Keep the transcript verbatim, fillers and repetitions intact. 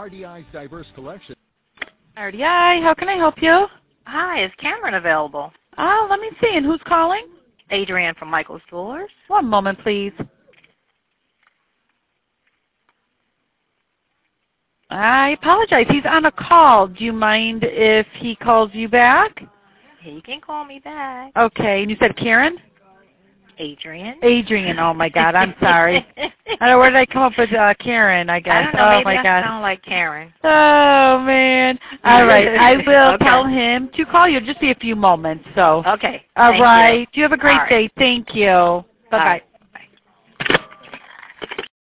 R D I's diverse collection. R D I, how can I help you? Hi, is Cameron available? Oh, let me see. And who's calling? Adrienne from Michael's Jewelers. One moment, please. I apologize. He's on a call. Do you mind if he calls you back? He can call me back. Okay. And you said Karen? Adrienne. Adrienne. Oh, my God. I'm sorry. I don't know. Where did I come up with uh, Karen, I guess? I don't know. Oh, Maybe my I God. sound like Karen. Oh, man. All right. I will Okay. tell him to call you. Just be a few moments. So. Okay. All Thank right. You. You have a great All right. day. Thank you. Bye-bye.